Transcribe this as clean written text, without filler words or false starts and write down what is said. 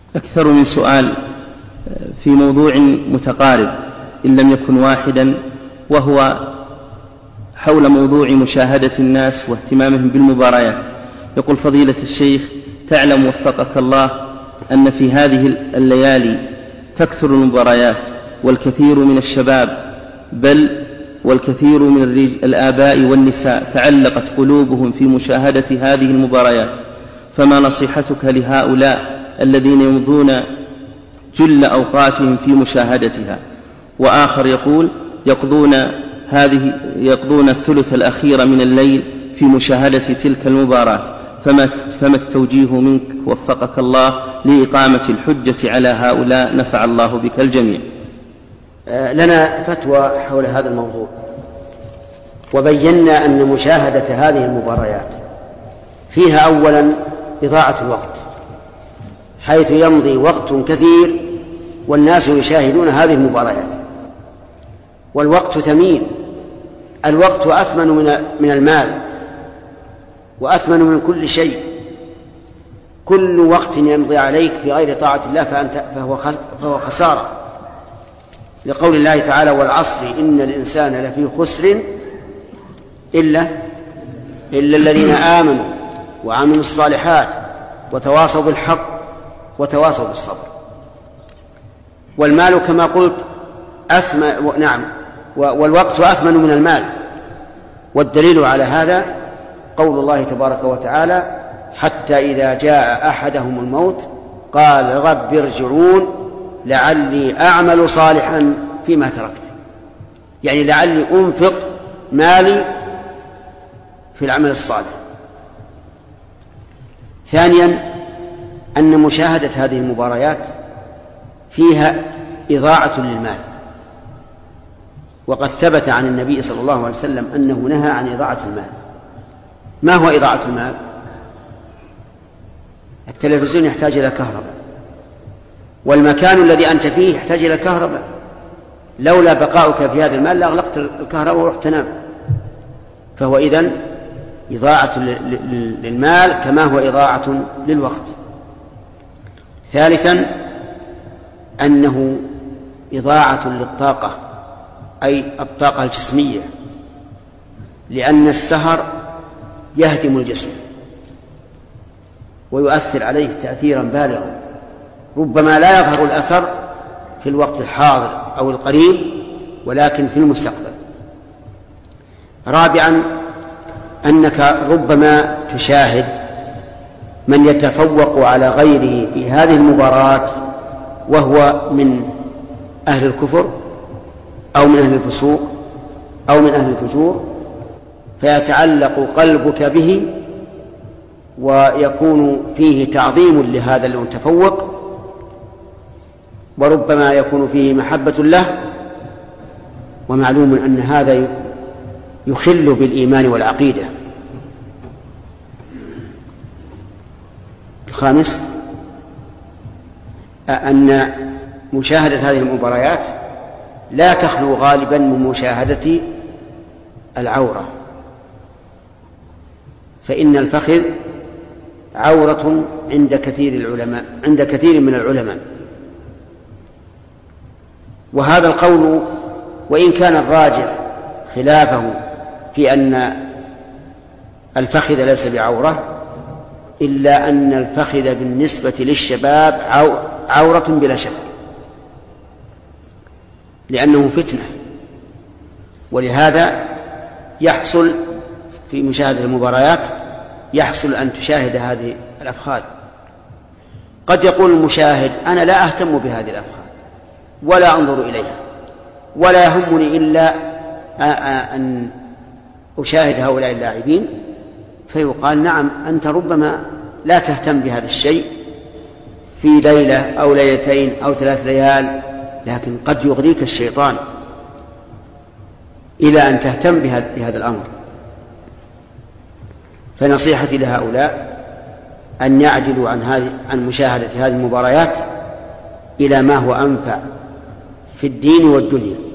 أكثر من سؤال في موضوع متقارب إن لم يكن واحدا، وهو حول موضوع مشاهدة الناس واهتمامهم بالمباريات. يقول: فضيلة الشيخ، تعلم وفقك الله أن في هذه الليالي تكثر المباريات، والكثير من الشباب بل والكثير من الآباء والنساء تعلقت قلوبهم في مشاهدة هذه المباريات، فما نصيحتك لهؤلاء الذين يمضون جل أوقاتهم في مشاهدتها؟ وآخر يقول: يقضون الثلث الأخير من الليل في مشاهدة تلك المباراة، فما التوجيه منك وفقك الله لإقامة الحجة على هؤلاء، نفع الله بك الجميع. لنا فتوى حول هذا الموضوع، وبينا أن مشاهدة هذه المباريات فيها أولا إضاعة الوقت، حيث يمضي وقت كثير والناس يشاهدون هذه المباريات، والوقت ثمين، الوقت أثمن من المال وأثمن من كل شيء. كل وقت يمضي عليك في غير طاعة الله فهو خسارة، لقول الله تعالى: والعصر إن الإنسان لفي خسر إلا الذين آمنوا وعملوا الصالحات وتواصوا بالحق وتواصوا بالصبر. والمال كما قلت والوقت أثمن من المال، والدليل على هذا قول الله تبارك وتعالى: حتى إذا جاء أحدهم الموت قال رب ارجعون لعلي أعمل صالحا فيما تركت، يعني لعلي أنفق مالي في العمل الصالح. ثانيا، أن مشاهدة هذه المباريات فيها إضاعة للمال، وقد ثبت عن النبي صلى الله عليه وسلم أنه نهى عن إضاعة المال. ما هو إضاعة المال؟ التلفزيون يحتاج إلى كهرباء، والمكان الذي أنت فيه يحتاج إلى كهرباء، لولا بقاؤك في هذا المال لأغلقت الكهرباء ورحت تنام. فهو إذن إضاعة للمال كما هو إضاعة للوقت. ثالثا، أنه إضاعة للطاقة، أي الطاقة الجسمية، لأن السهر يهدم الجسم ويؤثر عليه تأثيرا بالغا، ربما لا يظهر الأثر في الوقت الحاضر أو القريب، ولكن في المستقبل. رابعا، أنك ربما تشاهد من يتفوق على غيره في هذه المباراة وهو من أهل الكفر أو من أهل الفسوق أو من أهل الفجور، فيتعلق قلبك به ويكون فيه تعظيم لهذا المتفوق، وربما يكون فيه محبة له، ومعلوم أن هذا يخل بالإيمان والعقيدة. الخامس، أن مشاهدة هذه المباريات لا تخلو غالبا من مشاهدة العورة، فإن الفخذ عورة عند كثير من العلماء. وهذا القول وإن كان الراجح خلافه في أن الفخذ ليس بعورة، إلا أن الفخذ بالنسبة للشباب عورة بلا شك، لأنه فتنة. ولهذا يحصل في مشاهدة المباريات يحصل أن تشاهد هذه الأفخاذ. قد يقول المشاهد: أنا لا أهتم بهذه الأفخاذ ولا أنظر إليها ولا يهمني إلا أن أشاهد هؤلاء اللاعبين، فيقال: نعم، أنت ربما لا تهتم بهذا الشيء في ليلة أو ليلتين أو 3 ليال، لكن قد يغريك الشيطان إلى أن تهتم بهذا الأمر. فنصيحتي لهؤلاء أن يعدلوا عن مشاهدة هذه المباريات إلى ما هو أنفع في الدين والدنيا.